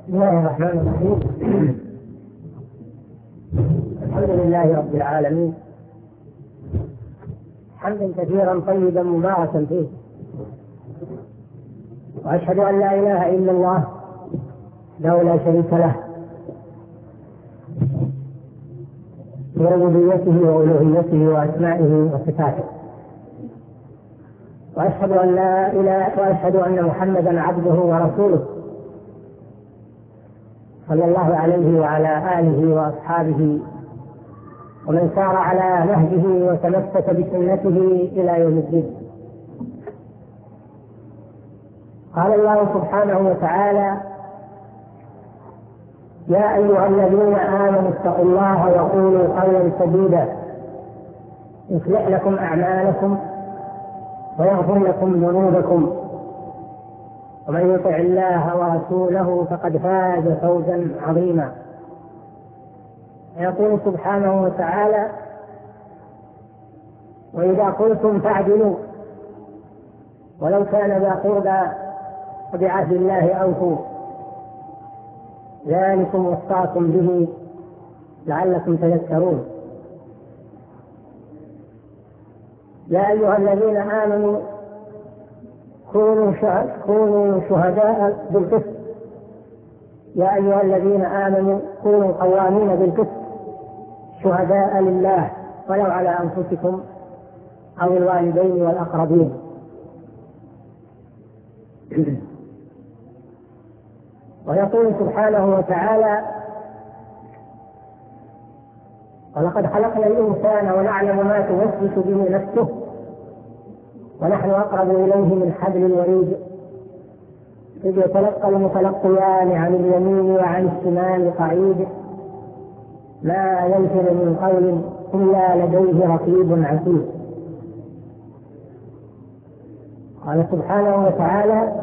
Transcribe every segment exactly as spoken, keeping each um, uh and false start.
بسم الله الرحمن الرحيم. الحمد لله رب العالمين، حمدا كثيرا طيبا مباركا فيه، وأشهد أن لا إله إلا الله له لا شريك له في ربوبيته وألوهيته وأسمائه وصفاته، وأشهد أن لا إله وأشهد أن محمدا عبده ورسوله صلى الله عليه وعلى آله وأصحابه ومن سار على نهجه وتمسك بسنته إلى يوم الدين. قال الله سبحانه وتعالى: يا أيها الذين آمنوا اتقوا الله وقولوا قولا سديدا يصلح لكم أعمالكم ويغفر لكم ذنوبكم ومن يطع الله ورسوله فقد فاز فوزا عظيما. يقول سبحانه وتعالى: وإذا قلتم فاعدلوا ولو كان ذا قربى وبعهد الله أوفوا ذلكم وصاكم به لعلكم تذكرون. يا أيها الذين آمنوا كونوا شهداء بالقسط يا أيها الذين آمنوا كونوا قوامين بالقسط شهداء لله ولو على أنفسكم أو الوالدين والأقربين. ويقول سبحانه وتعالى: ولقد خلقنا الإنسان ونعلم ما توسوس به نفسه ونحن أقرب إليه من حبل الوريد إذ يتلقى المتلقيان عن اليمين وعن الشمال قعيد ما يلفظ من قول إلا لديه رقيب عتيد. قال سبحانه وتعالى: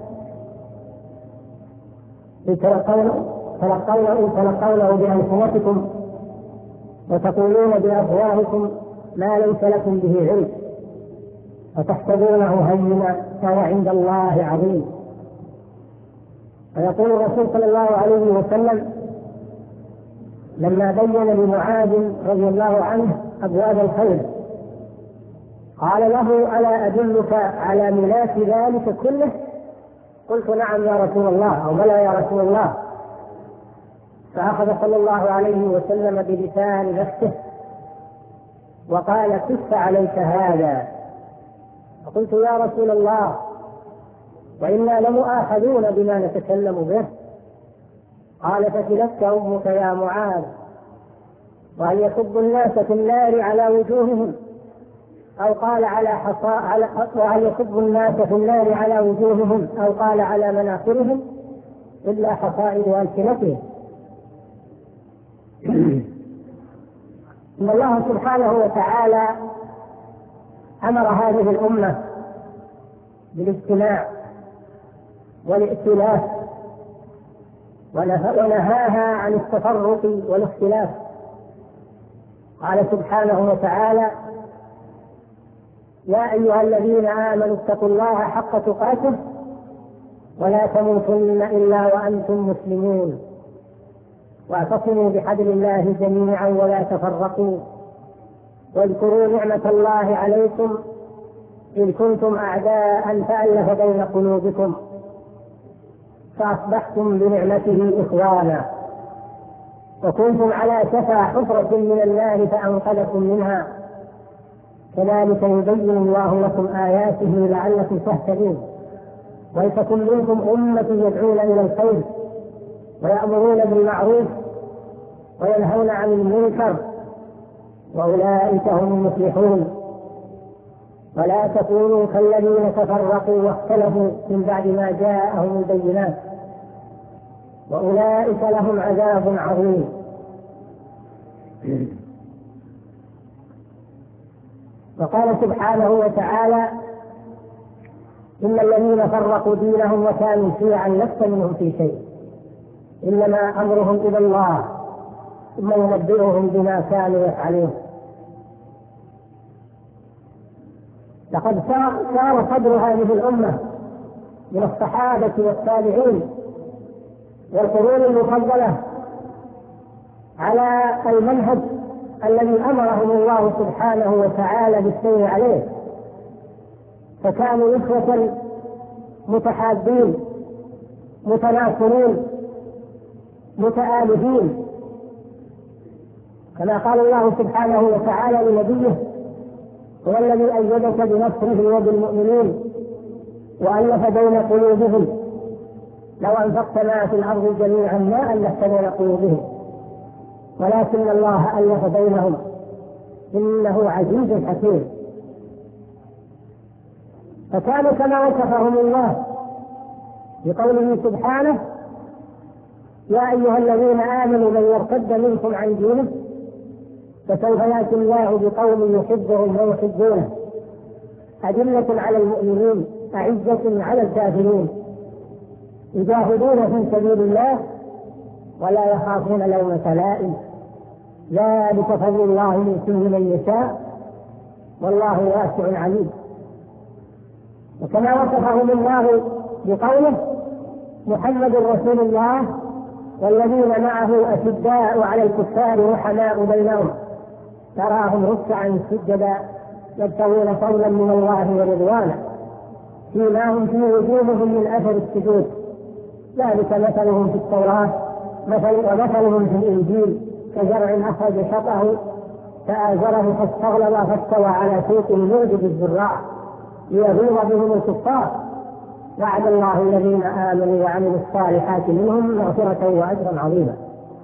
تلقونه بألسنتكم وتقولون بأفواهكم ما ليس لكم به علم وتحسبونه هينا وهو عند الله عظيم. ويقول الرسول صلى الله عليه وسلم لما بين لمعاذ رضي الله عنه أبواب الخير قال له: ألا أدلك على ملاك ذلك كله؟ قلت: نعم يا رسول الله، أو بلى يا رسول الله. فأخذ صلى الله عليه وسلم بلسان نفسه وقال: كف عليك هذا. فقلت: يا رسول الله، وإنا لمؤاخذون بما نتكلم به. قال: فتلك أمك يا معاذ، وهل يصب الناس في النار على وجوههم أو قال على حصاء على وهل يصب الناس في النار على وجوههم أو قال على مناخرهم إلا حصائد ألسنتهم. إن الله سبحانه وتعالى أمر هذه الأمة بالاجتماع والائتلاف ونهاها عن التفرق والاختلاف. قال سبحانه وتعالى: يا أيها الذين آمنوا اتقوا الله حق تقاته ولا تموتن إلا وأنتم مسلمون واعتصموا بحبل الله جميعا ولا تفرقوا واذكروا نعمة الله عليكم إذ كنتم أعداء فألف بين قلوبكم فأصبحتم بنعمته إخوانا وكنتم على شفا حفرة من النار فأنقذكم منها كذلك يبين الله لكم آياته لعلكم تهتدون. ولتكن منكم أمة يدعون إلى الخير ويأمرون بالمعروف وينهون عن المنكر وأولئك هم المفلحون. ولا تكونوا كالذين تفرقوا واختلفوا من بعد ما جاءهم البينات وأولئك لهم عذاب عظيم. وقال سبحانه وتعالى: إن الذين فرقوا دينهم وكانوا شيعا لست منهم في شيء إنما أمرهم إلى الله ثم ينبئهم بما كانوا يفعلون. لقد صار صدر هذه الأمة من الصحابة والتابعين والقرون المفضلة على المنهج الذي أمرهم الله سبحانه وتعالى بالسير عليه، فكانوا إخوة متحابين متناصرين متآلفين، كما قال الله سبحانه وتعالى لنبيه: هو الذي أيدك بنصره وبالمؤمنين وألف بين قلوبهم لو أنفقت ما في الأرض جميعا ما ألفت بين قلوبهم ولكن الله ألف بينهم إنه عزيز حكيم. فكانوا كما وصفهم الله بقوله سبحانه: يا أيها الذين آمنوا من يرتد منكم عن دينه فسوف يأتي الله بقوم يحبهم ويحبونه أذلة على المؤمنين أعزة على الكافرين يجاهدون في سبيل الله ولا يخافون لومة لائم ذلك فضل الله يؤتيه من يشاء والله واسع عليم. وكما وصفهم الله بقوله: محمد رسول الله والذين معه أشداء على الكفار رحماء بينهم تراهم ركعا سجدا يبتغون فضلا من الله ورضوانا سيماهم في وجوههم من أثر السجود ذلك مثلهم في التوراة مثل ومثلهم في الإنجيل كزرع أخرج شطأه فآزره فاستغلظ فاستوى على سوقه يعجب الزراع ليغيظ بهم الكفار وعد الله الذين آمنوا وعملوا الصالحات منهم مغفرة وأجرا عظيما.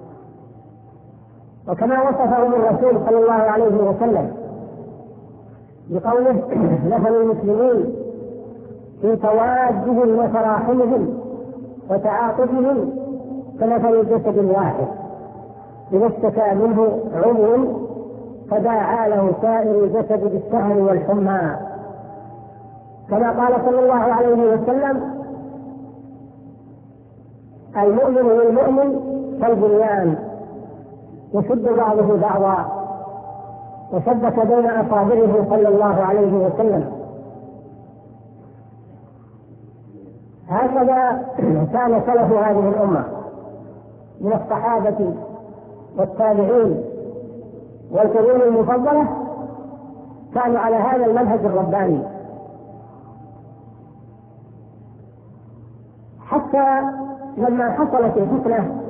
وكما وصفهم الرسول صلى الله عليه وسلم بقوله: مثل المسلمين في توادهم وتراحمهم وتعاطفهم كمثل الجسد الواحد إذا اشتكى منه عضو تداعى له سائر الجسد بالسهر والحمى، كما قال صلى الله عليه وسلم: المؤمن والمؤمن كالبنيان يشد بعضه بعضا وشبك بين أصابعه صلى الله عليه وسلم. هكذا كان سلف هذه الأمة من الصحابة والتابعين والقرون المفضلة كانوا على هذا المنهج الرباني، حتى لما حصلت الفتنة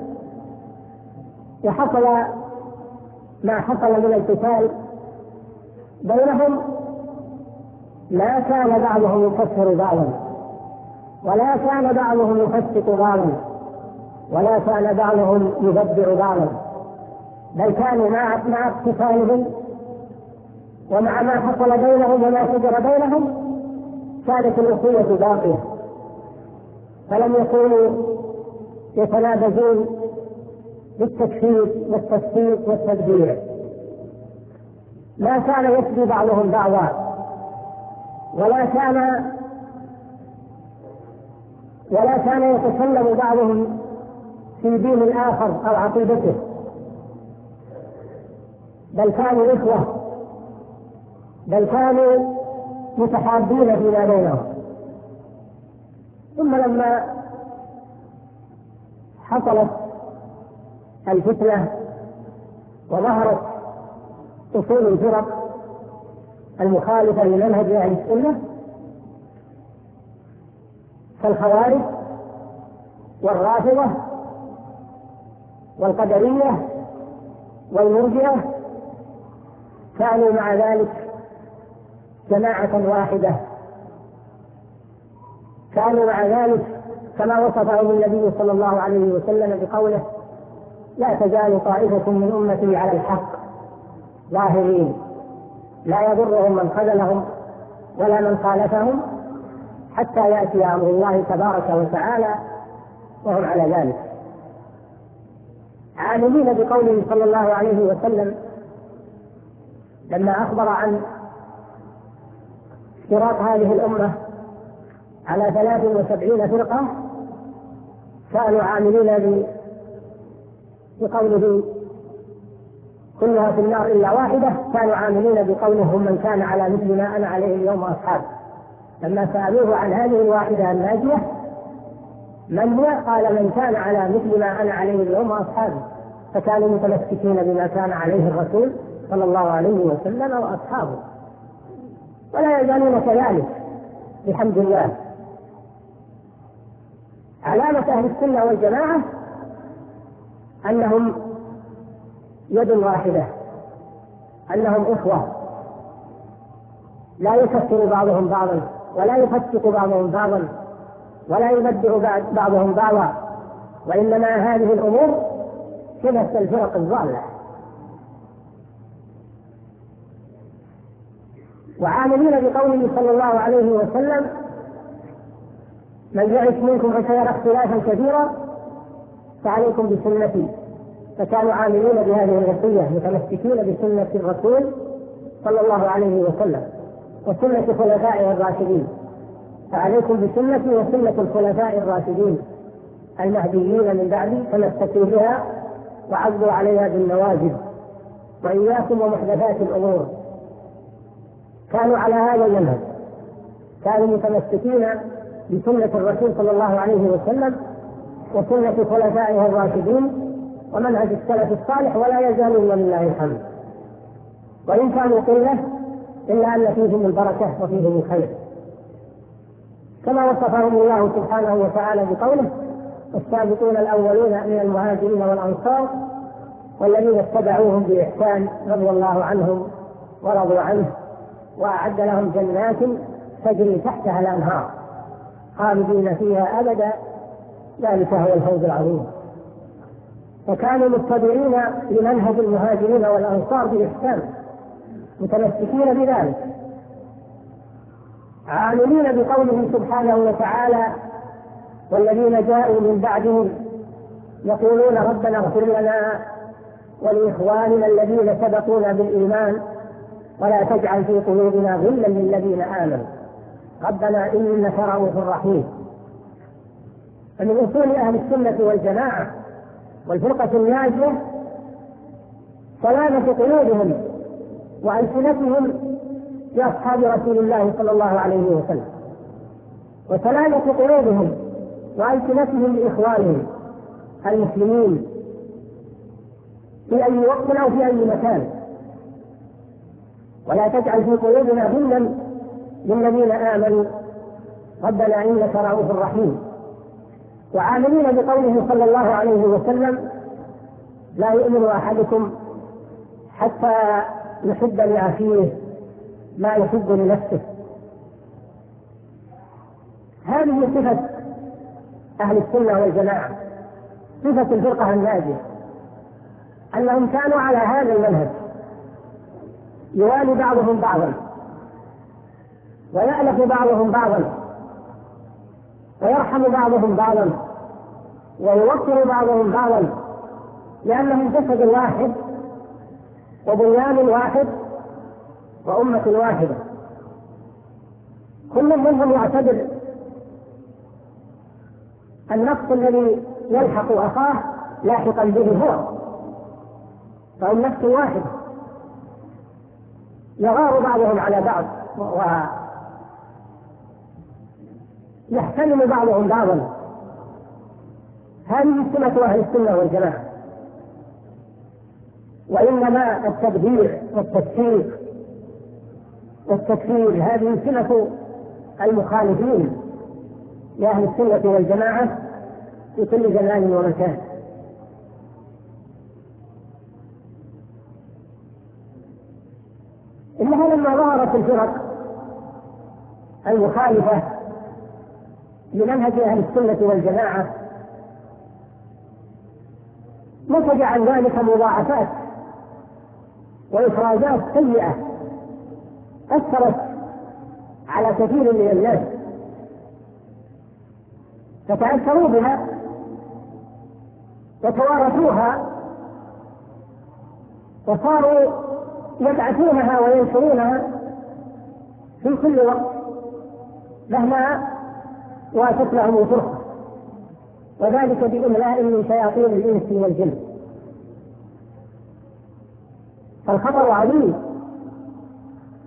وحصل ما حصل من القتال بينهم لا كان بعضهم يكفر بعضا ولا كان بعضهم يفسق بعضا ولا كان بعضهم يبدع بعضا، بل كانوا مع مع اقتتالهم ومع ما حصل بينهم وما شجر بينهم كانت الأخوة باقية، فلم يكونوا يتنابزون بالتكفير والتفسيق والتبديع، ما كان يفدي بعضهم بعضا ولا كان ولا كان يتكلم بعضهم في دين الآخر أو عقيدته، بل كانوا إخوة، بل كانوا متحابين فيما بينهم. ثم لما حصلت الفتنة وظهرت أصول الفرق المخالفة لمنهج أهل السنة كالخوارج والرافضة والقدرية والمرجئة، كانوا مع ذلك جماعة واحدة، كانوا مع ذلك كما وصفهم النبي صلى الله عليه وسلم بقوله: لا تزال طائفة من أمتي على الحق ظاهرين لا يضرهم من خذلهم ولا من خالفهم حتى يأتي أمر الله تبارك وتعالى وهم على ذلك، عالمين بقوله صلى الله عليه وسلم لما أخبر عن اشتراك هذه الأمة على ثلاث وسبعين فرقة كانوا عاملين بقوله كلها في النار إلا واحدة، كانوا عاملين بقوله هم من كان على مثل ما أنا عليه اليوم أصحاب. لما سألوه عن هذه الواحدة الناجية من هو؟ قال من كان على مثل ما أنا عليه اليوم وأصحابي، فكانوا متمسكين بما كان عليه الرسول صلى الله عليه وسلم وأصحابه، ولا يزالون كذلك بحمد الله. علامة أهل السنة والجماعة أنهم يد واحدة، أنهم إخوة، لا يكفر بعضهم بعضا، ولا يفسق بعضهم بعضا، ولا يبدع بعضهم بعضا، وإنما هذه الأمور شبه الفرق الضالة. وعاملين بقوله صلى الله عليه وسلم من يعش منكم فسيرى اختلافا كثيرا فعليكم بسنتي، فكانوا عاملين بهذه الوصية متمسكين بسنة الرسول صلى الله عليه وسلم وسنة خلفائه الراشدين، فعليكم بسنتي وسنة الخلفاء الراشدين المهديين من بعدي تمسكوا بها وعضوا عليها بالنواجذ، وإياكم ومحدثات الأمور. كانوا على هذا المنهج، كانوا متمسكين بسنة الرسول صلى الله عليه وسلم وسنة خلفائه الراشدين ومنهج السلف الصالح، ولا يزالون ولله الحمد، وإن كانوا قلة إلا أن فيهم البركة وفيهم الخير، كما وصفهم الله سبحانه وتعالى بقوله السابقون الأولون من المهاجرين والأنصار والذين اتبعوهم بإحسان رضي الله عنهم ورضوا عنه وأعد لهم جنات تجري تحتها الأنهار خالدين فيها أبدا، ذلك هو الفوز العظيم. وكانوا متبعين لمنهج المهاجرين والأنصار بإحسان متمسكين بذلك، عاملين بقوله سبحانه وتعالى والذين جاءوا من بعدهم يقولون ربنا اغفر لنا ولإخواننا الذين سبقونا بالإيمان ولا تجعل في قلوبنا غلا للذين آمنوا ربنا إنك رؤوف رحيم. فمن أصول أهل السنة والجماعة والفرقة الناجية سلامة قلوبهم وألسنتهم لأصحاب رسول الله صلى الله عليه وسلم، وسلامة قلوبهم وألسنتهم لإخوانهم المسلمين في أي وقت أو في أي مكان، ولا تجعل في قلوبنا غلا للذين آمنوا ربنا إنك رؤوف رحيم. وعاملين بقوله صلى الله عليه وسلم لا يؤمن أحدكم حتى يحب لأخيه ما يحب لنفسه. هذه صفة أهل السنة والجماعة، صفة الفرقة الناجية، أنهم كانوا على هذا المنهج، يوالي بعضهم بعضا ويألف بعضهم بعضا ويرحم بعضهم بعضا ويوقر بعضهم بعضا، لأنهم جسد واحد وبنيان واحد وأمة واحدة، كل منهم يعتبر النفس الذي يلحق أخاه لاحقا به هو، فهم نفس واحدة، يغار بعضهم على بعض ويحترم بعضهم بعضا. هذه سنة أهل السنة والجماعة. وإنما التبديع والتكفير والتكفير هذه سنة المخالفين لأهل السنة والجماعة في كل زمان ومكان. إنها لما ظهرت الفرق المخالفة لمنهج أهل السنة والجماعة نتج عن ذلك مضاعفات وإخراجات سيئة أثرت على كثير من الناس، فتأثروا بها وتوارثوها وصاروا يبعثونها وينشرونها في كل وقت مهما وافت لهم فرصة، وذلك بإملاء من شياطين الإنس والجن. فالخطر عظيم،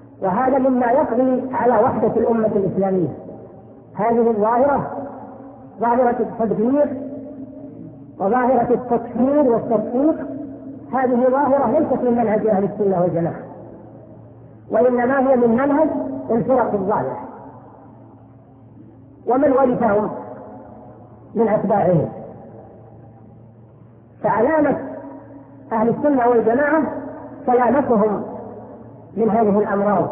وهذا مما يقضي على وحدة الأمة الإسلامية. هذه الظاهرة ظاهرة التدبير وظاهرة التكفير والتفسيق، هذه ظاهرة ليست من منهج أهل السنة والجماعة، وإنما هي من منهج الفرق الضالة ومن ورثهم من أتباعهم. فعلامة أهل السنة والجماعة سلامتهم من هذه الأمراض،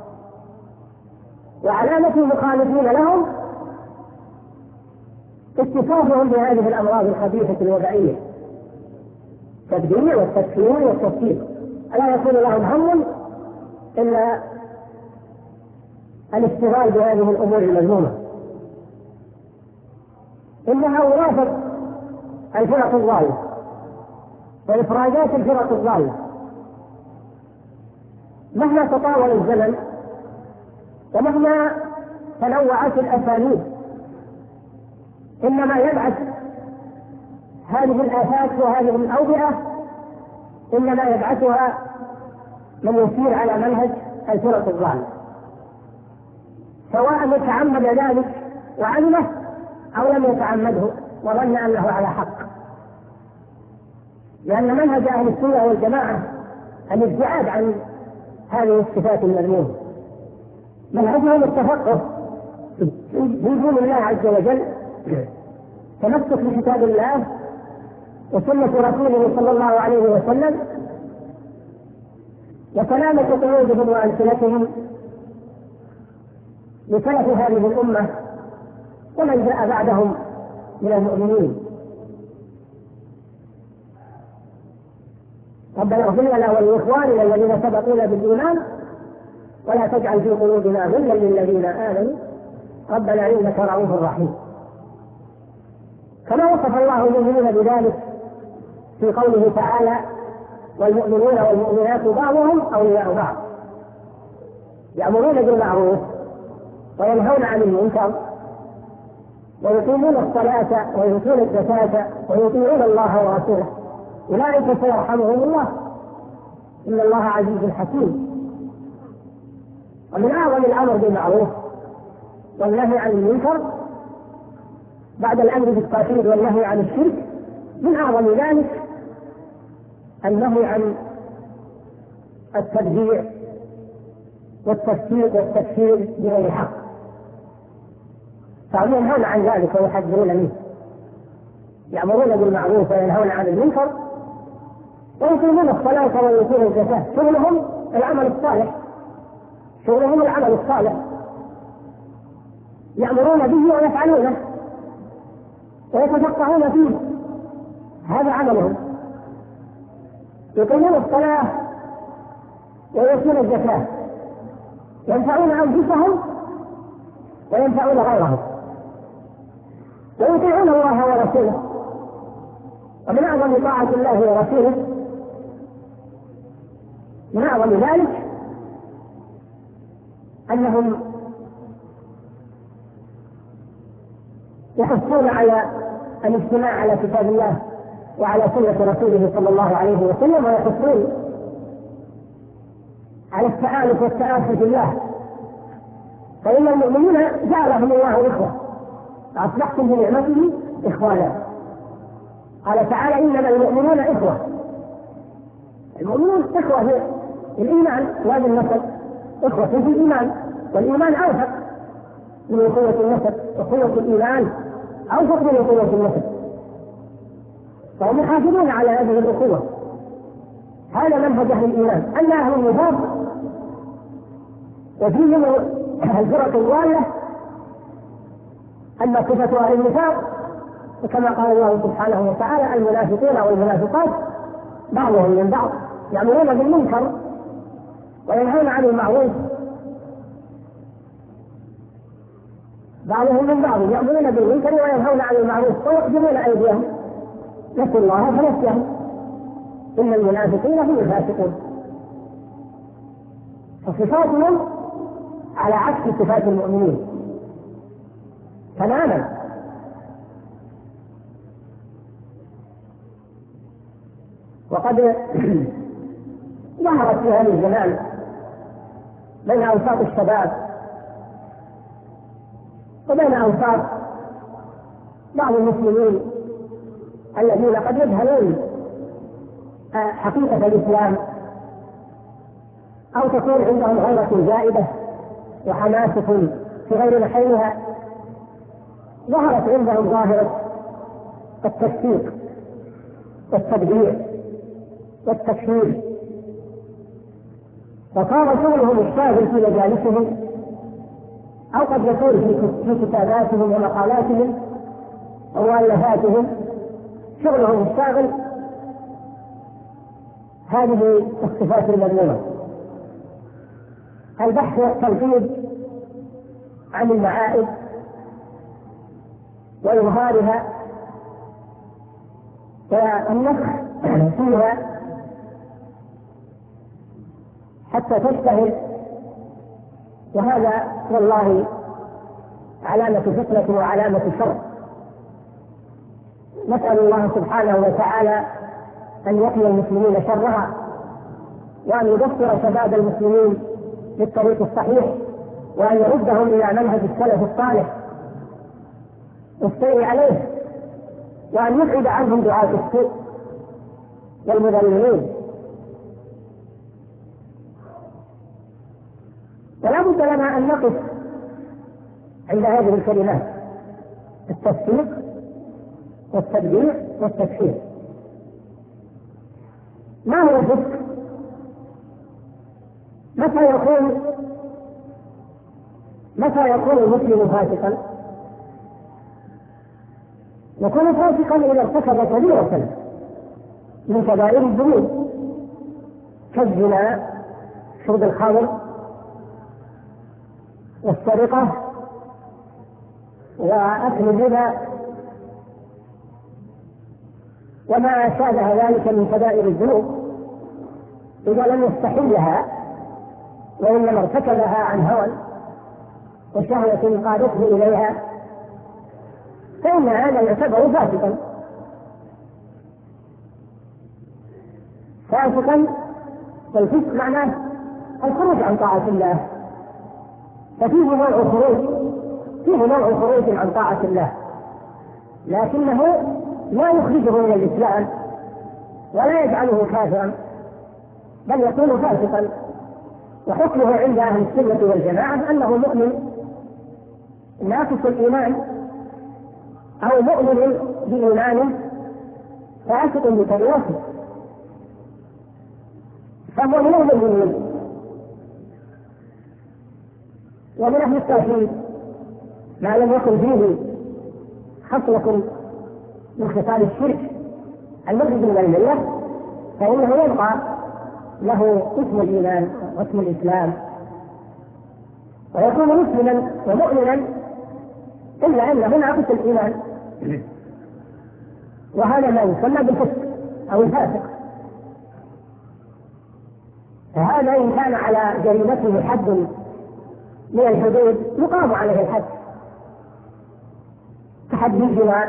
وعلامة المخالفين لهم اتصافهم بهذه الأمراض الخبيثة الوبائية، التبديع والتكفير والتفسيق، لا يكون لهم هم إلا الاشتغال بهذه الأمور المذمومة. إنها وراثة الفرق الضالة وإفرادات الفرق الضالة. مهما تطاول الزمن ومهما تنوعت الأساليب، إنما يبعث هذه الآفات وهذه الأوبئة إنما يبعثها من يسير على منهج الفرق الضالة، سواء يتعمد ذلك وعلمه أو لم يتعمده وظن أنه على حق. لأن منهج أهل السنة والجماعة الابتعاد عن هذه الصفات المذمومة، منهجهم التفقه في دين الله عز وجل، تمسك بكتاب الله وسنة رسوله صلى الله عليه وسلم، وسلامة قلوبهم وألسنتهم لسلف هذه الأمة ومن جاء بعدهم من المؤمنين. ربنا اغفر لنا ولإخواننا الذين سبقونا بالإيمان ولا تجعل في قلوبنا غلا للذين آمنوا ربنا إنك رؤوف رحيم. كما وصف الله المؤمنين بذلك في قوله تعالى: والمؤمنون والمؤمنات بعضهم أولياء بعض يأمرون بالمعروف وينهون عن المنكر ويقيمون الصلاة ويؤتون الزكاة ويطيعون الله ورسوله أولئك سيرحمهم الله إن الله عزيز حكيم. ومن أعظم الأمر بالمعروف والنهي عن المنكر بعد الأمر بالتوحيد والنهي عن الشرك، من أعظم ذلك النهي عن التبديع والتفسيق والتكفير بغير حق، فهم ينهون عن ذلك ويحذرون منه، يأمرون بالمعروف وينهون عن المنكر ويقيمون الصلاة ويؤتون الزكاة. شغلهم العمل الصالح، شغلهم العمل الصالح، يأمرون به ويفعلونه ويتفقهون فيه، هذا عملهم. يقيمون الصلاة ويؤتون الزكاة، ينفعون أنفسهم وينفعون غيرهم ويطيعون الله ورسوله. ومن أعظم طاعة الله ورسوله من أعظم ذلك أنهم يحثون على الاجتماع على كتاب الله وعلى سنة رسوله صلى الله عليه وسلم، ويحثون على التآلف والتآخي بالله، فإن المؤمنين جعلهم الله إخوة فأصبحتم بنعمته إخوانا. قال تعالى: إنما المؤمنون إخوة. المؤمنون إخوة في الإيمان وهذا النسب، إخوة في الإيمان، والإيمان أوثق من قوة النسب، وقوة الإيمان أوثق من قوة النسب، فهم يحافظون على هذه الأخوة. هذا منهج أهل الإيمان. أن أهل النفاق وفيهم الفرق الضالة أما صفة أهل النفاق، وكما قال الله سبحانه وتعالى: المنافقون والمنافقات بعضهم من بعض يأمرون بالمنكر وينهون عن المعروف، بعضهم من بعض يأمرون بالمنكر وينهون عن المعروف ويقبلون أيديهم، نسوا الله فنسيهم، إن المنافقين هم الفاسقون. فصفاتهم على عكس صفات المؤمنين تماما. وقد ظهرت في هذا الزمان بين أوساط الشباب وبين أوساط بعض المسلمين الذين قد يجهلون حقيقة الإسلام أو تكون عندهم غيرة زائدة وحماسة في غير محلها، ظهرت عندهم ظاهرة التشكيك والتبديع والتكفير، وصار شغلهم الشاغل في مجالسهم أو قد يكون في كتاباتهم ومقالاتهم ومؤلفاتهم شغلهم الشاغل هذه الصفات المذمومة: البحث والتنفيذ عن المعائب وإظهارها والنفخ فيها حتى تشتهر، وهذا والله علامة فتنة وعلامة شر. نسأل الله سبحانه وتعالى أن يقي المسلمين شرها، وأن يبصر شباب المسلمين بالطريق الصحيح، وأن يردهم إلى منهج السلف الصالح والسير عليه، وأن يبعد عنهم دعاة السوء والمضللين. ولا بد لنا أن نقف عند هذه الكلمات: التصديق والتبديع والتكفير. ما هو الفسق؟ متى يكون متى يكون المسلم فاسقا؟ يكون فاسقا إذا ارتكب كبيرة من كبائر الذنوب كالزنا، شرب الخمر، والسرقة، وأكل الربا، وما شابه ذلك من كبائر الذنوب. إذا لم يستحلها وإنما ارتكبها عن هوى وشهوة قادته إليها فإن هذا يعتبر فاسقا. فاسقا والفسق معناه الخروج عن طاعة الله، ففيه نوع خروج فيه نوع خروج عن طاعة الله، لكنه لا يخرجه من الإسلام ولا يجعله كافرا، بل يكون فاسقا. وحكمه عند أهل السنة والجماعة أنه مؤمن ناقص الإيمان أو مؤمن بإيمانه فاسق بكلمته، فهو من أهل المؤمنين. ومن أهل التوحيد ما لم يكن فيه خصلة من خصال الشرك المخرج من الملة فإنه يبقى له اسم الإيمان واسم الإسلام، ويكون مسلما ومؤمنا إلا أنه ناقص الإيمان، وهذا ما يسمى بالفسق أو الفاسق. فهذا إن كان على جريمته حد من الحدود يقام عليه الحد كحد الزنا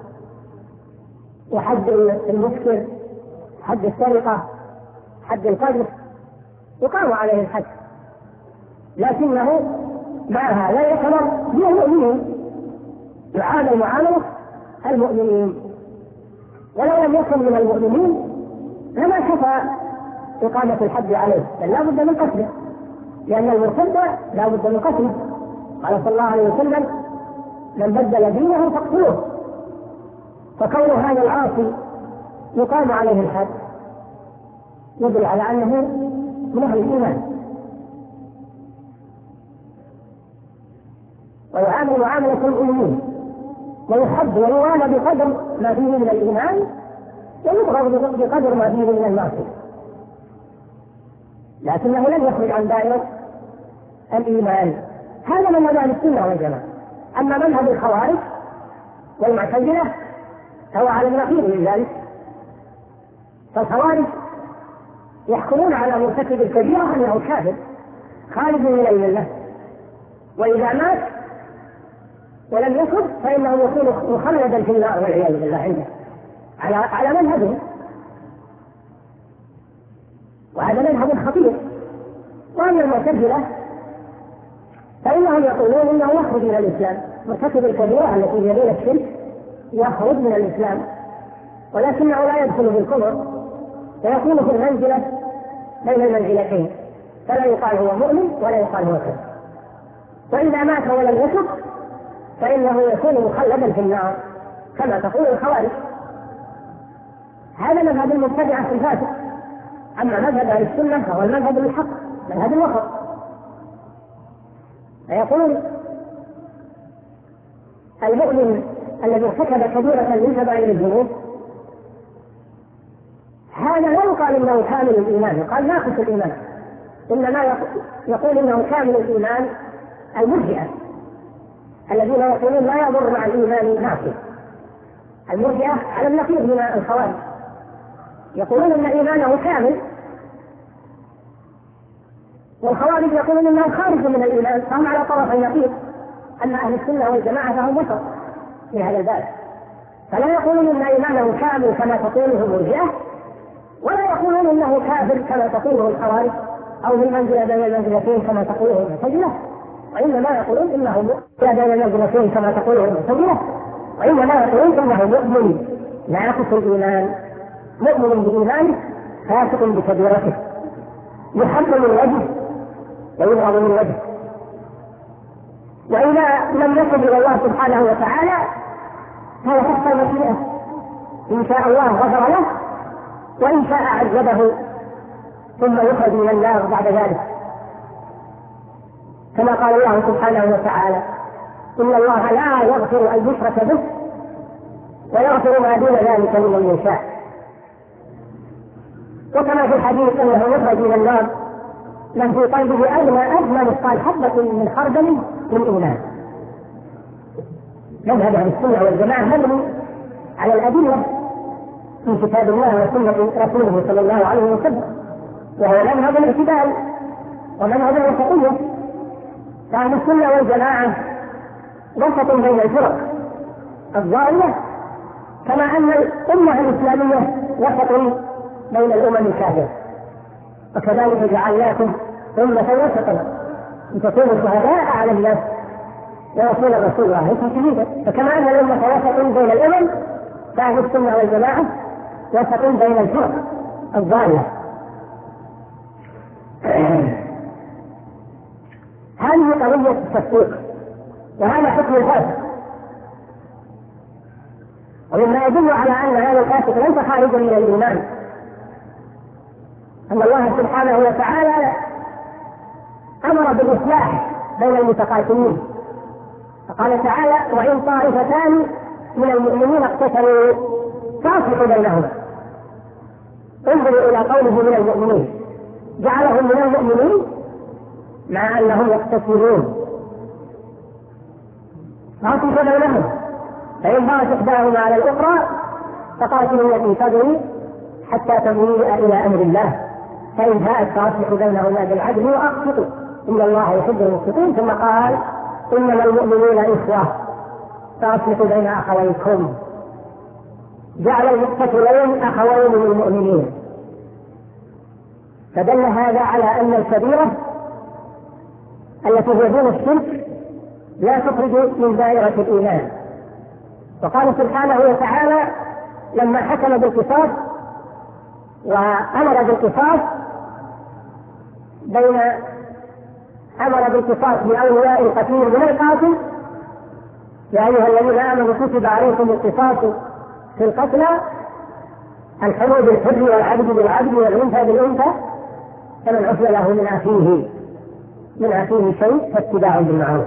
وحد المسكر، حد السرقة، حد القذف، يقام عليه الحد، لكنه مع هذا يعتبر من المؤمنين، يعامل معاملة المؤمنين، ولو لم يكن من المؤمنين لما كفى إقامة الحد عليه، بل لا بد من قتله، لأن المرتد لا بد من قتله. قال صلى الله عليه وسلم: من بدل دينه فاقتلوه. فكون هذا العاصي يقام عليه الحد يدل على أنه من أهل الإيمان، ويعامل معاملة المؤمنين، ويحب ويوالى بقدر ما فيه من الإيمان، ويبغض بقدر ما فيه من المعصية، لكنه لن يخرج عن دائرة الإيمان. هذا من مذهب السنة والجماعة. أما مذهب الخوارج والمعتزلة فهو على النقيض من ذلك. فالخوارج يحكمون على مرتكب الكبيرة أنه كافر خارج من الملة، وإذا مات ولم يكن فإنه يكون مخلدا في النار والعياذ بالله عنده على على مذهبه، وهذا مذهب خطير. وأما المعتزلة فإنهم يقولون إنه يخرج من الإسلام مرتكب الكبيرة التي هي دون الشرك يخرج من الإسلام، ولكنه لا يدخل في الكفر، ويكون في المنزلة بين المنزلتين، فلا يقال هو مؤمن ولا يقال هو كافر. وإذا مات ولم يتب فإنه يكون مخلدا في النار كما تقول الخوارج. هذا مذهب المبتدعة الفاسد. أما مذهب أهل السنة فهو المذهب الحق، مذهب الوسط. فيقول المؤمن الذي ارتكب كبيرة من كبائر الذنوب هذا لا يقال انه كامل الايمان، يقال ناقص الايمان، انما يقول انه كامل الايمان المرجئة الذين يقولون لا يضر مع الايمان ناقص. المرجئة على النقيض من الخوارج، يقولون ان ايمانه كامل، والخوارج يقولون انه خارج من الايمان، فهم على طرف النقيض. اما اهل السنة والجماعة فهم وسط في هذا الباب، فلا يقولون ان ايمانه كامل كما تقوله المرجئة، ولا يقولون انه كافر كما تقوله الخوارج، او في المنزله بين المنزلتين كما تقوله المعتزله، وانما يقولون انه بين المنزلتين كما تقوله المعتزله، وانما يقولون انه مؤمن ناقص الايمان، مؤمن بايمانه فاسق بكبيرته، يحب من وجه ويبغض من وجه. واذا لم يتب الى الله سبحانه وتعالى فهو تحت المشيئه، ان شاء الله غفر له وإن شاء عذبه ثم يخرج من النار بعد ذلك، كما قال الله سبحانه وتعالى: إن الله لا يغفر أن يشرك به ويغفر ما دون ذلك لمن يشاء. وكما في الحديث أنه يخرج من النار من في قلبه أدنى أدنى مثقال حبة من خردل من إيمان. مذهب أهل السنة والجماعة مبني على الأدلة في كتاب الله وسنة رسوله صلى الله عليه وسلم، وهو مذهب الاعتدال ومذهب الوسطية. فأهل السنة والجماعة وسط بين الفرق الضالة، كما أن الأمة الإسلامية وسط بين الأمم الكافرة، وكذلك جعلناكم أمة وسطا لتكونوا شهداء على الناس ويكون الرسول عليكم شهيدا. فكما أن الأمة وسط بين الأمم فأهل السنة والجماعة وسط بين الفرق الضالة. هذه قضية التصديق، وهذا حكم الفاسق. ومما يدل على أن هذا الفاسق ليس خارجا من الإيمان أن الله سبحانه وتعالى أمر بالإصلاح بين المتقاتلين، فقال تعالى: وإن طائفتان من المؤمنين اقتتلوا فأصلحوا بينهما. انظروا إلى قوله من المؤمنين، جعلهم من المؤمنين مع أنهم يقتتلون، فأصلحوا بينهم، فإن بغت إحداهما على الأخرى فقاتلوا التي تبغي حتى تفيء إلى أمر الله، فإن فاءت فأصلحوا بينهما بالعدل وأقسطوا إن الله يحب المقسطين. ثم قال: إنما المؤمنون إخوة فأصلحوا بين أخويكم. جعل المقتتلين أخوين من المؤمنين، فدل هذا على أن الكبيرة التي هي دون الشرك لا تخرج من دائرة الإيمان. وقال سبحانه وتعالى لما حكم بالقصاص وأمر بالقصاص بين أمر بالقصاص بأولياء القتيل من القاتل: يا أيها الذين آمنوا كتب عليكم القصاص في القتلى الحر بالحر والعبد بالعبد والأنثى بالأنثى فمن عفي له من أخيه من أخيه شيء فاتباع بالمعروف.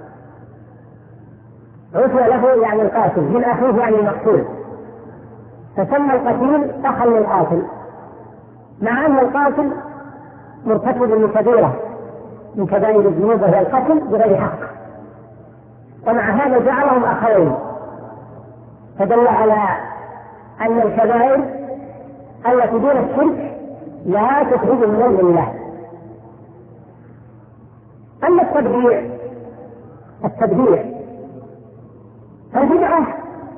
عفي له يعني القاتل، من أخيه يعني المقتول، فسمى القتيل أخا للقاتل، مع أن القاتل مرتكب من كبيرة من كبائر الذنوب وهي القتل بغير حق، ومع هذا جعلهم أخوين، فدل على أن الكبائر التي دون الشرك لا تخرج من الملة. أما التبديع التبديع فالبدعة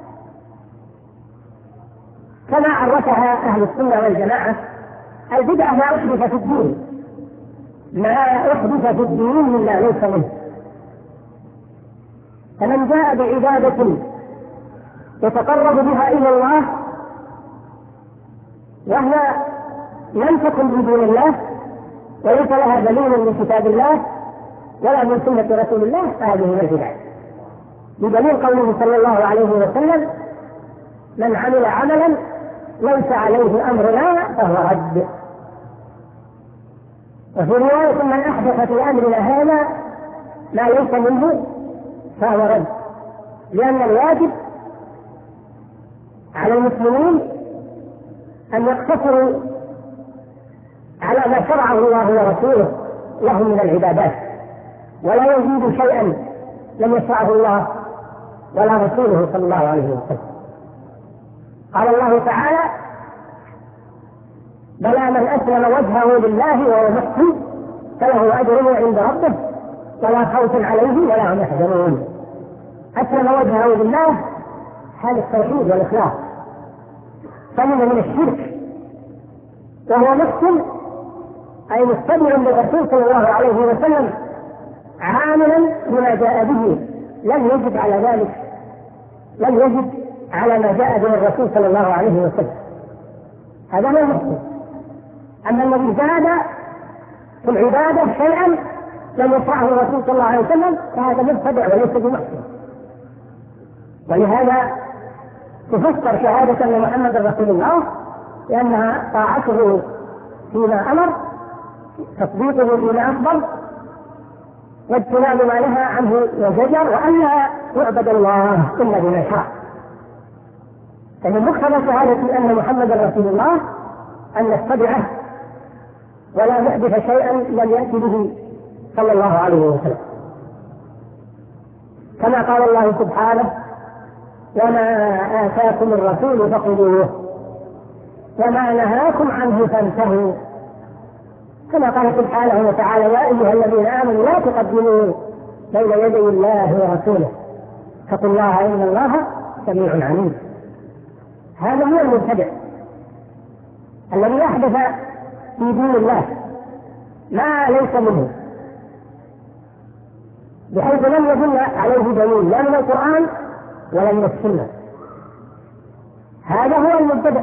كما عرفها أهل السنة والجماعة: البدعة ما أحدث في الدين ما أحدث في الدين مما ليس منه. فمن جاء بعبادة يتقرب بها إلى الله وهي لم تكن بدون الله وليس لها دليل من كتاب الله ولا من سنة رسول الله، فهذه من البدع، بدليل قوله صلى الله عليه وسلم: من عمل عملا ليس عليه أمرنا فهو رد. وفي رواية: من أحدث في أمرنا هذا ما ليس منه فهو رد، لأن الواجب على المسلمين أن يقتصروا على ما شرعه الله ورسوله لهم من العبادات، ولا يزيدوا شيئا لم يشرعه الله ولا رسوله صلى الله عليه وسلم. قال الله تعالى: بلى من أسلم وجهه لله وهو محسن فله أجره عند ربه ولا خوف عليه ولا هم يحزنون. أسلم وجهه لله حال التوحيد والإخلاص، سلم من الشرك، وهو محسن أي متبع للرسول صلى الله عليه وسلم عاملا بما جاء به، لم يجب على ذلك، لم يجب على ما جاء به الرسول صلى الله عليه وسلم، هذا هو المحسن. أما الذي زاد في العبادة شيئا لم يشرعه الرسول صلى الله عليه وسلم فهذا مبتدع وليس بمحسن. ولهذا تفسر شهادة أن محمد رسول الله لأنها طاعته فيما أمر، تصديقه فيما أخبر، واجتناب ما نهى عنه وزجر، وألا يعبد الله إلا بما شاء. فمن مقتضى شهادة أن محمد رسول الله أن نتبعه ولا نحدث شيئا لم يأتي به صلى الله عليه وسلم، كما قال الله سبحانه: وما آتاكم الرسول فخذوه وما نهاكم عنه فانتهوا. كما قال سبحانه وتعالى: يا أيها الذين آمنوا لا تقدموا بين يدي الله ورسوله فاتقوا الله إن الله سميع عليم. هذا هو المبتدع الذي أحدث في دين الله ما ليس منه، بحيث لم يدل عليه دليل لا من القرآن ولا من السنة. هذا هو المبتدع.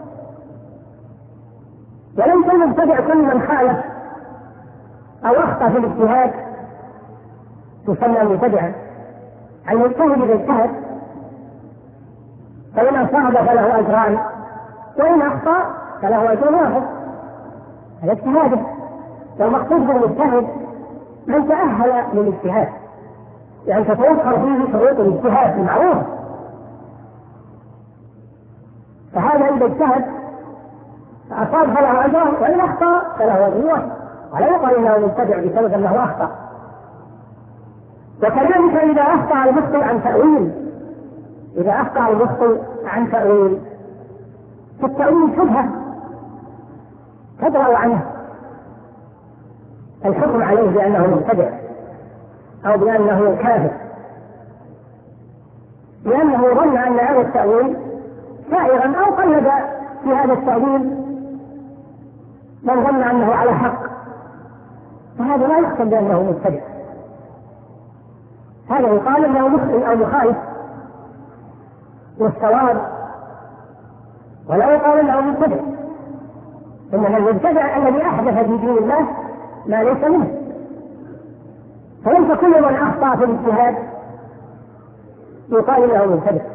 وليس المبتدع كل من خالف أو أخطأ في الاجتهاد تسمى مبتدعا. المجتهد إذا اجتهد فإن أصاب فله أجران وإن أخطأ فله أجر واحد، هذا اجتهاده. والمقصود بالمجتهد من تأهل للاجتهاد، يعني تتوفر فيه شروط الاجتهاد المعروف، فهذا إذا اجتهد فأصاب فله أجر وإن أخطأ فله أجر واحد، ولا يقال إنه مبتدع بسبب أنه أخطأ. وكذلك إذا أخطأ المخطئ عن تأويل، إذا أخطأ المخطئ عن تأويل فالتأويل شبهة تدرأ عنه الحكم عليه بأنه مبتدع أو بأنه كافر، لأنه ظن أن هذا التأويل سائغا أو قلد في هذا التأويل من ظن أنه على حق، فهذا لا يحكم بأنه مبتدع. هذا يقال أنه مخطئ أو مخالف والصواب، ولا يقال أنه مبتدع. إنما المبتدع الذي أحدث في دين الله ما ليس منه. فليس كل من أخطأ في الاجتهاد يقال انه مبتدع.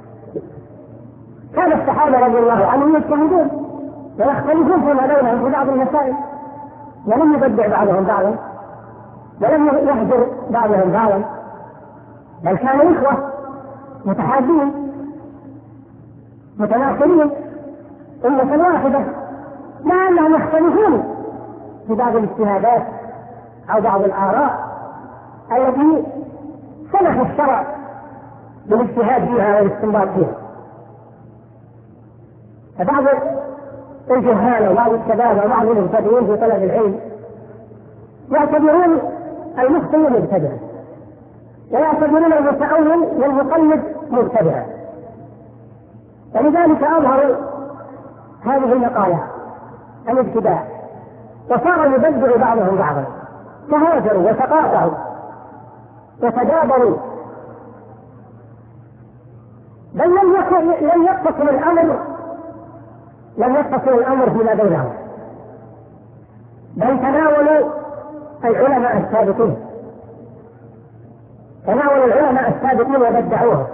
كان الصحابة رضي الله عنهم يجتهدون ويختلفون فيما بينهم في بعض المسائل، ولم يبدع بعضهم بعضا ولم يهجر بعضهم بعضا، بل كانوا إخوة متحابين متناصرين أمة واحدة، مع أنهم يختلفون في بعض الاجتهادات أو بعض الآراء التي سمح الشرع بالاجتهاد فيها والاستنباط فيها. فبعض الجهال وبعض الشباب وبعض المبتدئين في طلب العلم يعتبرون المخطئ مبتدعا، ويعتبرون المتأول والمقلد مبتدعا، ولذلك أظهروا هذه المقالة الابتداع، وصار يبدع بعضهم بعضا، تهاجروا وتقاطعوا وتدابروا بل لم يكن لم يتصل الأمر لم يتصل الأمر فيما بينهم، بل تناولوا العلماء السابقين تناولوا العلماء السابقين وبدعوهم.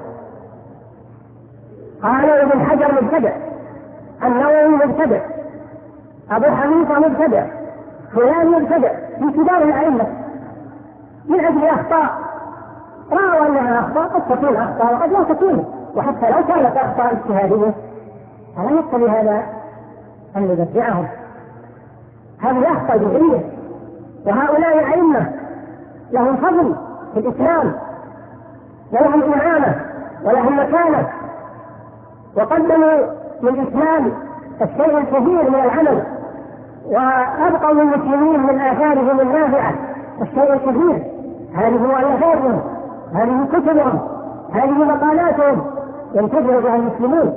قالوا ابن حجر مبتدع، النووي مبتدع، أبو حنيفة مبتدع، فلان مبتدع، في كبار الأئمة من أجل أخطاء رأوا أنها أخطاء، قد تكون أخطاء وقد لا تكون، وحتى لو كانت أخطاء اجتهادية فلا يقتضي هذا أن نبدعهم. هذه أخطاء جزئية، وهؤلاء أئمة لهم فضل في الإسلام ولهم إمامة ولهم مكانة، وقدموا للإسلام الشيء الكثير من العمل، وأبقوا للمسلمين من آثارهم النافعة الشيء الكثير. هذه مؤلفاتهم، هذه كتبهم، هذه مقالاتهم ينتفع بها المسلمون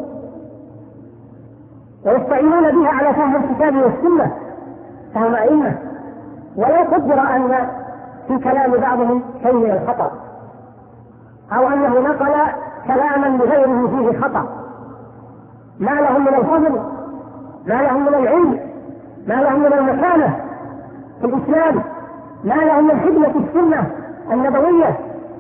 ويستعينون بها على فهم الكتاب والسنة، فهم أئمة. ولا قدر أن في كلام بعضهم شيء من الخطأ، أو أنه نقل كلاما لغيره فيه خطأ. ما لهم من الفضل، ما لهم من العلم، ما لهم من المكانة في الإسلام، ما لهم من خدمة السنة النبوية.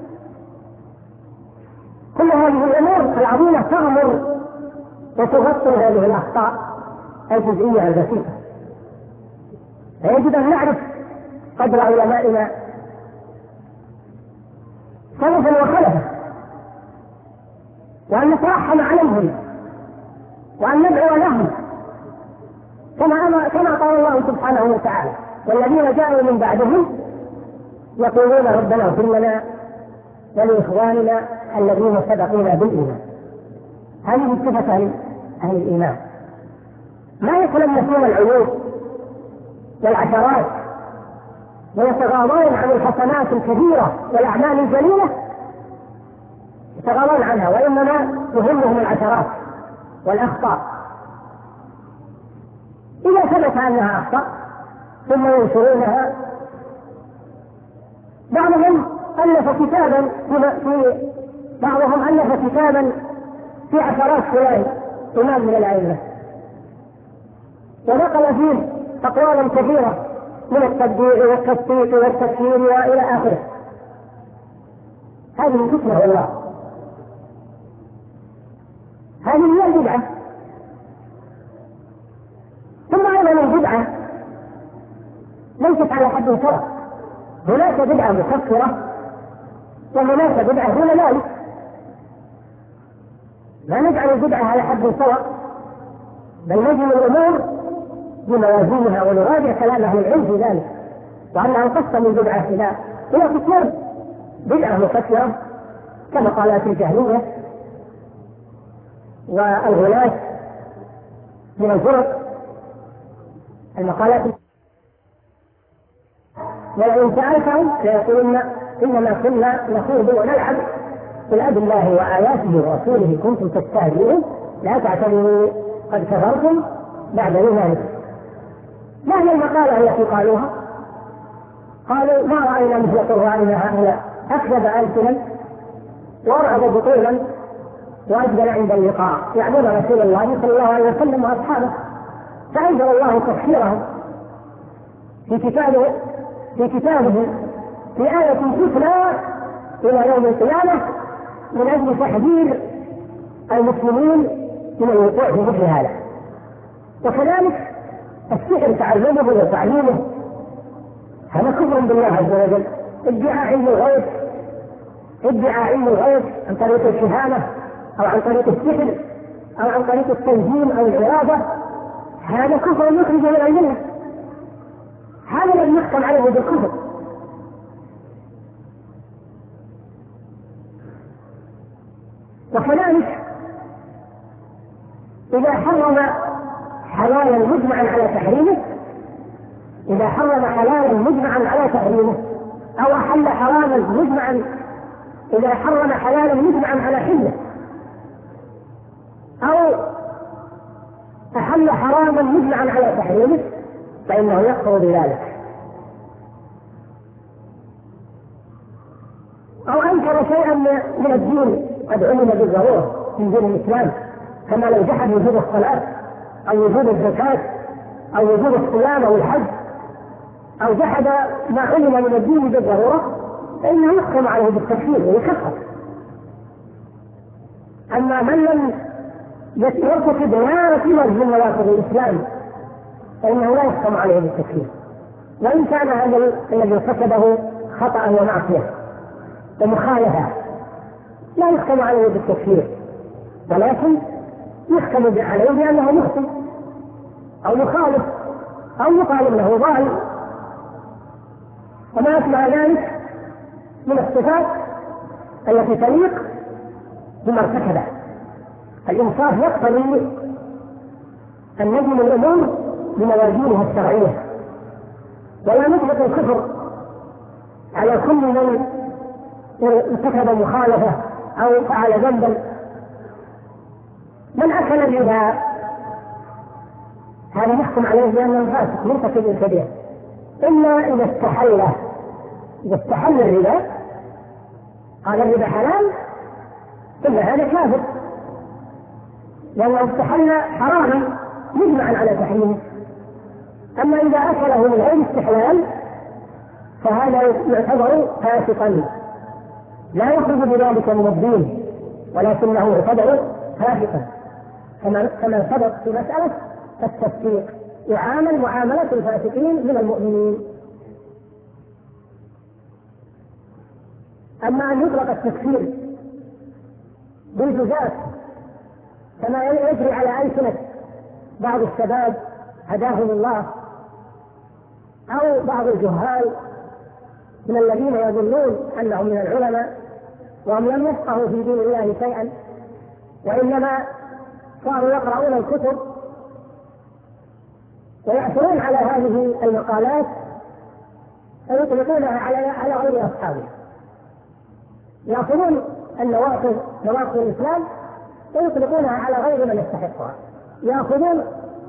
كل هذه الأمور العظيمة تأمر وتغطي هذه الأخطاء الجزئية البسيطة. فيجب أن نعرف قدر علمائنا سلفا وخلفا، وأن نترحم عليهم، وأن ندعو لهم كما كما قال الله سبحانه وتعالى: والذين جاءوا من بعدهم يقولون ربنا اغفر لنا ولإخواننا الذين سبقونا بالإيمان. هذه صفة أهل الإيمان. ما يتلمسون العيوب والعشرات ويتغاضون عن الحسنات الكبيرة والأعمال الجليلة، يتغاضون عنها، وإنما تهمهم العشرات والأخطاء. إذا ثبت أنها أخطاء ثم ينشرونها. بعضهم ألف كتابا في بعضهم ألف كتابا في عشرات فلان إمام من الأئمة، ونقل فيه أقوالا كثيرة من التبديع والتصديق والتكفير وإلى آخره. هذه فتنة والله، هذه هي البدعة. ثم أيضا البدعة ليست على حد سواء، هناك بدعة مكفرة وهناك بدعة دون ذلك. لا نجعل البدعة على حد سواء، بل نجعل الأمور بموازينها ونراجع كلام أهل العلم في ذلك، وأنها انقسم البدعة إلى إلى قسمين: بدعة مكفرة كما قالت الجهمية والغلاة من الفرق المقالات، ولئن سألتهم سيقولون إنما كنا نخوض ونلعب قل أب الله وآياته ورسوله كنتم تستهزئون لا تعتذروا قد كفرتم بعد إيمانكم. ما هي المقالة التي قالوها؟ قالوا: ما رأينا مثل قرآننا هؤلاء، أكذب ألسنا وأرعب بطولا وأجبل عند اللقاء، يعبدون رسول الله صلى الله عليه وسلم وأصحابه. فأنزل الله تفسيرهم في كتابه في كتابه في آية تتلى إلى يوم القيامة من أجل تحذير المسلمين من الوقوع في مثل هذا. وكذلك السحر تعلمه وتعليمه هذا كفر بالله عز وجل. ادعاء علم الغيب ادعاء علم الغيب عن طريق الشهامة أو عن طريق السحر أو عن طريق التنجيم أو العرابة، هذا كفر يخرج من الملة، هذا الذي يحكم عليه بالكفر. وكذلك إذا حرم حلالا مجمعا على تحريمه إذا حرم حلالا مجمعا على تحريمه أو أحل حراما مجمعا إذا حرم حلالا مجمعا على حله، أو أحل حراما مجمعا على تحريمه، فإنه يكفر بذلك. أو أنكر شيئا من الدين قد علم بالضرورة من دين الإسلام، كما لو جحد وجوب الصلاة أو وجوب الزكاة أو وجوب الصيام أو الحج أو جحد ما علم من الدين بالضرورة فإنه يحكم عليه بالتكفير ويكفر. أما من لم يرتكب نوافل من نوافل الإسلام فإنه لا يحكم عليه بالتكفير، وإن كان هذا الذي ارتكبه خطأ ومعصية ومخالفة لا يحكم عليه بالتكفير، ولكن يحكم عليه بأنه مخطئ أو مخالف أو يقال له ضال وما أشبه ذلك من الصفات التي تليق بما ارتكبه. الإنصاف يقتضي أن نجم الأمور بموازينها الشرعية، ولا نطلق الكفر على كل من ارتكب مخالفة أو فعل ذنبا. من أكل الربا هذا نحكم عليه بأنه فاسق مرتكب الكبير، إلا إذا استحل إذا استحل الربا قال الربا حلال إلا هذا كافر، لأنه استحل حراما مجمعا على تحريمه. أما إذا أكله من غير استحلال فهذا يعتبر فاسقا لا يخرج بذلك من الدين، ولكنه يعتبر فاسقا. كما سبق في مسألة التفسيق يعامل معاملة الفاسقين من المؤمنين. أما أن يطلق التكفير بالجزاء كما يجري على ألسنة بعض الشباب هداهم الله أو بعض الجهال من الذين يظنون أنهم من العلماء وهم لم يفقهوا في دين الله شيئا، وإنما صاروا يقرؤون الكتب ويأثرون على هذه المقالات ويطلقونها على على غير أصحابها، يأخذون النواقض نواقض الإسلام ويطلقونها على غير من يستحقها، يأخذون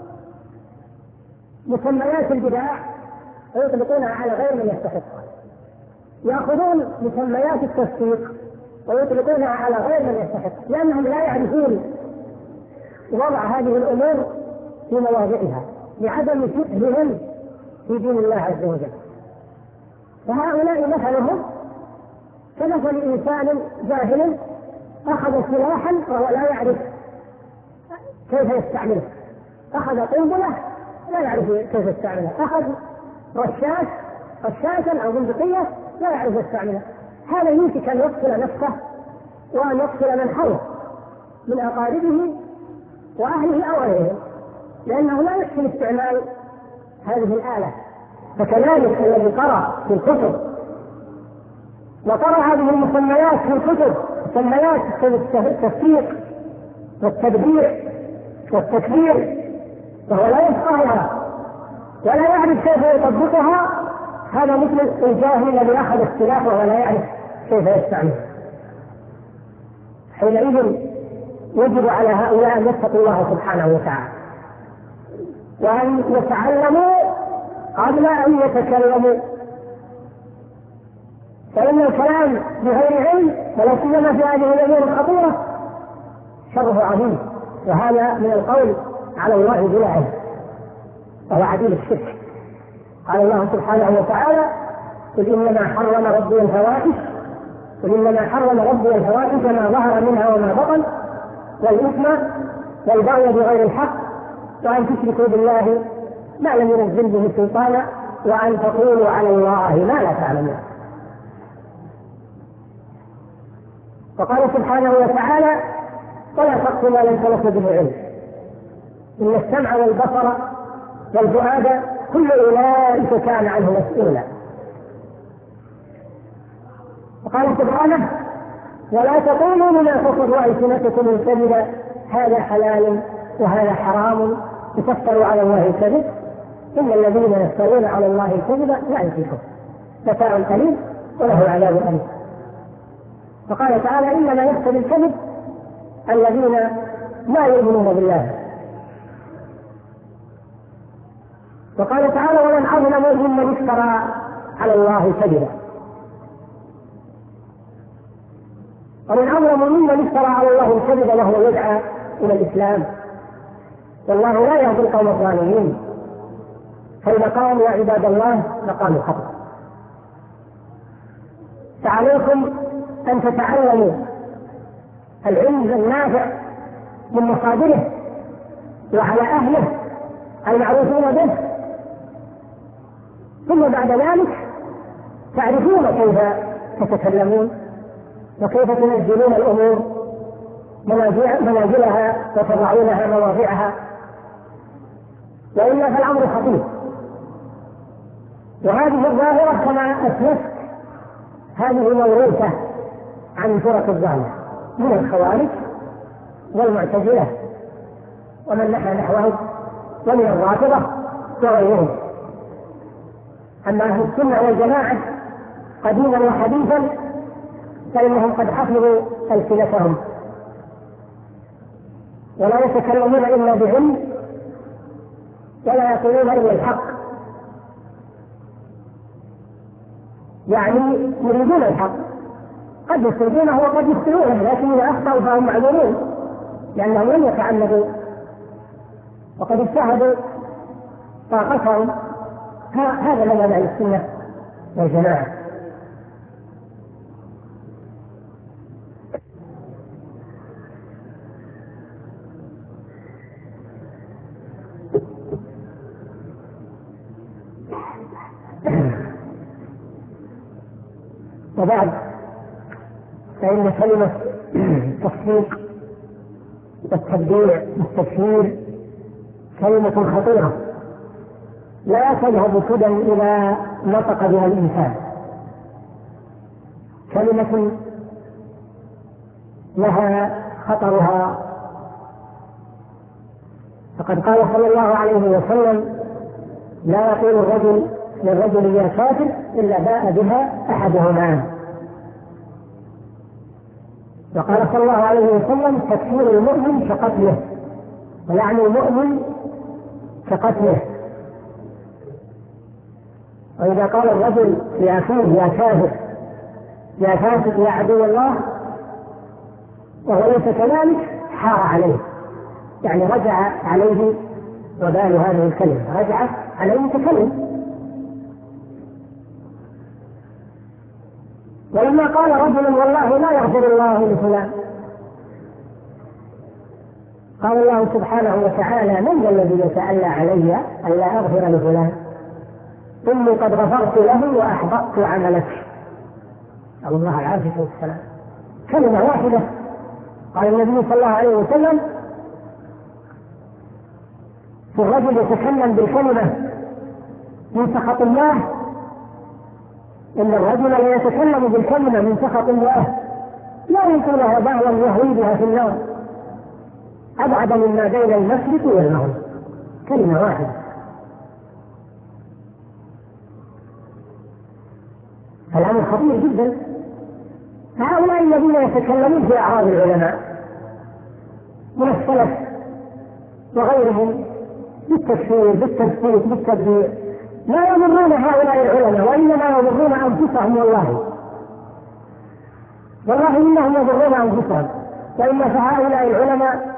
مسميات البدع ويطلقونها على غير من يستحقها، يأخذون مسميات التصديق ويطلقونها على غير من يستحق، لأنهم لا يعرفون وضع هذه الأمور في مواضعها لعدم فقههم في دين الله عز وجل. فهؤلاء مثلهم كمثل إنسان جاهل أخذ سلاحا وهو لا يعرف كيف يستعمله، أخذ قنبلة لا يعرف كيف يستعملها، أخذ رشاش رشاشا أو بندقية لا يعرف يستعملها. هذا يمكن أن يقتل نفسه وأن يقتل من حوله من أقاربه وأهله أو غيرهم، لأنه لا يحسن استعمال هذه الآلة. فكذلك الذي قرأ في الكتب وقرأ هذه المسميات في الكتب، مسميات التفسيق والتدبير والتكبير، وهو لا يفقهها ولا يعرف كيف يطبقها، هذا مثل الجاهل الذي أخذ السلاح وهو لا يعرف كيف يستعمله. حينئذ يجب على هؤلاء أن يتقوا الله سبحانه وتعالى وأن يتعلموا قبل أن يتكلموا، فإن الكلام بغير علم ولا سيما في هذه الأمور الخطيرة شره عظيم، وهذا من القول على الله بلا علم وهو عديل الشرك. قال الله سبحانه وتعالى: قل إنما حرم ربي الفواحش قل إنما حرم ربي الفواحش ما ظهر منها وما بطن والإثم والبغي بغير الحق وأن تشركوا بالله ما لم ينزل به سلطانا وأن تقولوا على الله ما لا تعلمون. وقال سبحانه وتعالى: ولا تقف ما ليس لك به علم إن السمع والبصر والفؤاد كل أولئك كان عنه مسؤولا. وقال سبحانه: ولا تقولوا لما تصف ألسنتكم الكذب هذا حلال وهذا حرام لتفتروا على الله الكذب إن الذين يفترون على الله الكذب لا يفلحون متاع قليل وله عذاب أليم. فقال تعالى: إنما يفتري الكذب الذين لا يؤمنون بالله. وقال تعالى: ومن أظلم ممن افترى على الله كذبا ومن أظلم ممن افترى على الله الكذب وهو يدعى إلى الإسلام. والله لا يهدي القوم الظالمين. فالمقام يا عباد الله مقام خطر. فعليكم أن تتعلموا العلم النافع من مصادره وعلى أهله المعروفين به، ثم بعد ذلك تعرفون كيف تتكلمون وكيف تنزلون الأمور منازلها وتضعونها مواضعها، وإلا فالأمر خطير. وهذه الظاهرة كما أسلفت هذه موروثة عن الفرق الظاهرة من الخوارج والمعتزلة ومن نحى نحوهم ومن الرافضة وغيرهم. أما أهل السنة والجماعة قديما وحديثا فإنهم قد حفظوا ألسنتهم ولا يتكلمون إلا بعلم ولا يقولون إلا الحق، يعني يريدون الحق، قد يصيبونه وقد يخطئونه، لكن إذا أخطأوا فهم معذورون لأنهم لم يتعمدوا وقد اجتهدوا طاقتهم. هذا مذهب أهل السنة والجماعة. وبعد فإن كلمة التصديق والتبديع والتكفير كلمة خطيرة لا تذهب سدى إلى نطق بها الإنسان، كلمة لها خطرها. فقد قال صلى الله عليه وسلم: لا يقول الرجل للرجل يا كافر إلا باء بها أحدهما. وقال صلى الله عليه وسلم: تكفير المؤمن كقتله، ولعن المؤمن كقتله. وإذا قال الرجل لأخيه يا كافر يا فاسق يا عدو الله وهو ليس كذلك حار عليه، يعني رجع عليه وبال هذه الكلمة، رجعت عليه متكلم. ولما قال رجل والله لا يغفر الله لفلان، قال الله سبحانه وتعالى: من ذا الذي يتألى علي ألا أغفر لفلان؟ إني قد غفرت له وأحبطت عملك. أو الله العافية والسلام. كلمة واحدة قال النبي صلى الله عليه وسلم في الرجل يتكلم بالكلمة من سخط الله، إن الرجل لا يتكلم بالكلمة من سخط الله لا يمكن لها بعضا يهوي بها في النار أبعد مما بين المشرق والمغرب. كلمة واحدة. الأمر خطير جدا. هؤلاء الذين يتكلمون في أعراض العلماء من السلف وغيرهم بالتكفير بالتسبيح بالتبديع لا يضرون هؤلاء العلماء، وإنما يضرون أنفسهم. والله والله إنهم يضرون أنفسهم، وإن فهؤلاء العلماء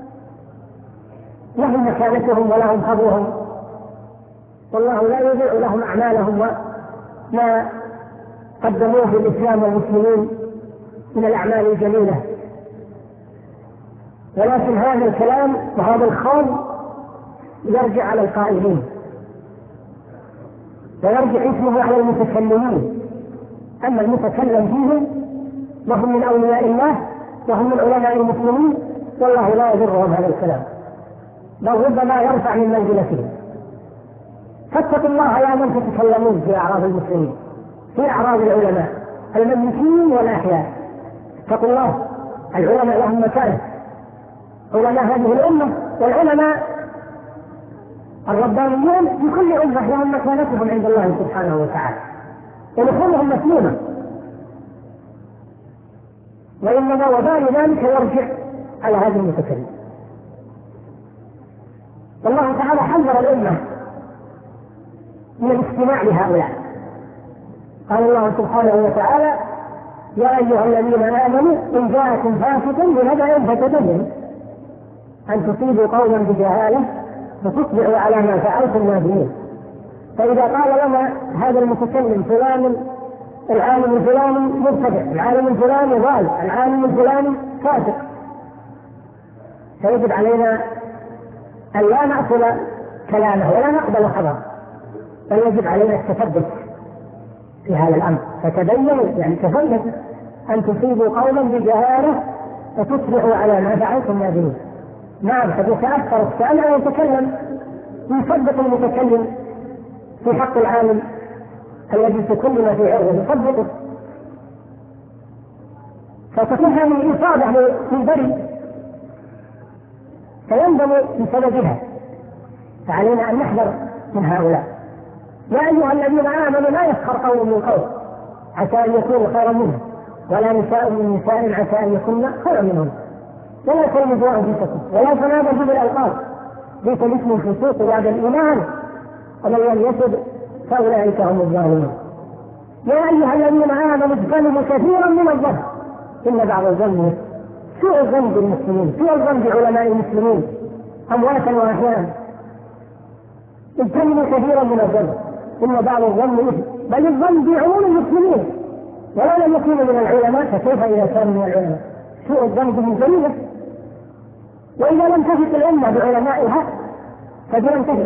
لهم مكانتهم ولهم قدرهم، والله لا يضيع لهم أعمالهم وما قدموه في الإسلام والمسلمين من الأعمال الجميلة. ولكن هذا الكلام وهذا الخوض يرجع على القائلين ويرجع اسمه على المتكلمين. أما المتكلم فيهم وهم من أولياء الله وهم من علماء المسلمين والله لا يضرهم هذا الكلام، بل ربما يرفع من منزلتهم. فاتقوا الله يا من تتكلمون في أعراض المسلمين، في أعراض العلماء الميتين والأحياء. اتقوا الله. العلماء لهم مكانة، علماء هذه الأمة والعلماء الربانيون في كل أمة لهم مكانتهم عند الله سبحانه وتعالى، ودخولهم مسلومة، وإنما وبال ذلك يرجع على هذا المتكلم. والله تعالى حذر الأمة من الاستماع لهؤلاء. قال الله سبحانه وتعالى: يا أيها الذين آمنوا إن جاءكم فاسق بنبأ فتبينوا أن تصيبوا قوما بجهالة فتصبحوا على ما فعلتم نادمين. فإذا قال لنا هذا المتكلم فلان العالم الفلاني مبتدع، العالم الفلاني ضال، العالم الفلاني فاسق، فيجب علينا أن لا نأخذ كلامه ولا نقبل خبره، بل يجب علينا التثبت في هذا الأمر. فتبينوا يعني تثبتوا أن تصيبوا قوما بجهالة فتصبحوا على ما فعلتم نادمين. نعم قد يتأثر السامع ويتكلم يصدق المتكلم في حق العالم الذي تكلم في عرضه يصدقه، فتكون هذه إصابة للبري فيندم بسببها. فعلينا أن نحذر من هؤلاء. يا أيها الذين آمنوا لا يسخر قوم من قوم عسى أن يكونوا خيرا منهم ولا نساء من نساء عسى أن يكون خيرا منهم ولا تلمزوا أنفسكم ولا تنابزوا بالألقاب بئس الاسم الفسوق بعد الإيمان ومن لم يتب فأولئك هم الظالمون. يا أيها الذين آمنوا اجتنبوا كثيرا من الظن إن بعض الظن سوء الظن بالمسلمين، سوء الظن بعلماء المسلمين أمواتا وأحيانا. اجتنبوا كثيرا من الظن إن بعض الظن إثم، بل الظن بعموم المسلمين ولا لم يكونوا من العلماء فكيف إذا كانوا من العلماء؟ سوء الظن بهم جميلة. وإذا لم تفق الأمة بعلمائها فلم تفق.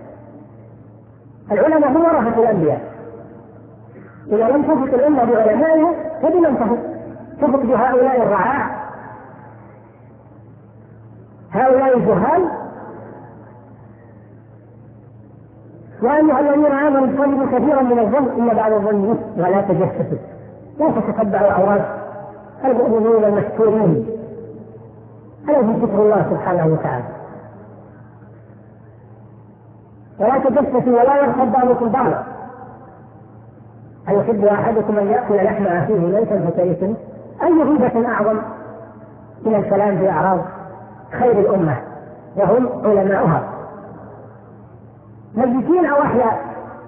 العلماء هم ورثة الأنبياء، إذا لم تفق الأمة بعلمائها فلم تفق. تفق بهؤلاء الرعاع هؤلاء الجهال. يا أيها الذين آمنوا اجتنبوا كثيرا من الظن إن بعض الظن إثم ولا تجسسوا لا تتتبعوا عورات المؤمنين المستورين عليهم ذكر الله سبحانه وتعالى. ولا تجسسوا ولا يغتب بعضكم بعضا أيحب أحدكم أن يأكل لحم أخيه ميتا فكرهتموه. أي غيبة أعظم من الكلام في أعراض خير الأمة وهم علماؤها مجلسين أو أحياء.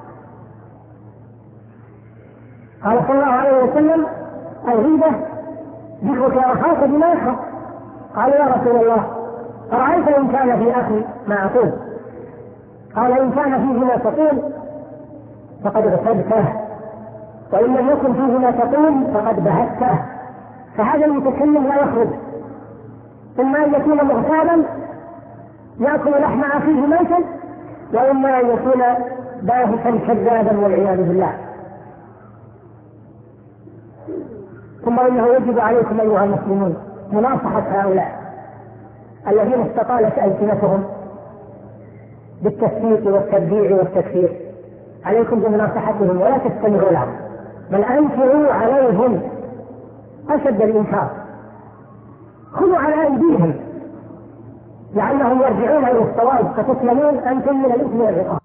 قال صلى الله عليه وسلم الغيبة ذكرك أخاك بما يخاف. قال يا رسول الله أرأيت إن كان في أخي ما أقول؟ قال إن كان فيه ما تقول فقد غصبته وإن لم يكن فيه ما تقول فقد بهته. فهذا المتكلم لا يخرج إما أن يكون مغتابا يأكل لحم أخيه ميتا وإما أن يكون باهتا كذابا والعياذ بالله. ثم إنه يجب عليكم أيها المسلمون مناصحة هؤلاء الذين استطالت ألسنتهم بالتسليط والتبديع والتكفير. عليكم بمناصحتهم ولا تستمعوا لهم بل أنكروا عليهم أشد الإنكار. خذوا على أيديهم لعلهم يرجعون إلى الصواب فتسلمون أنتم من الإثم والعقاب.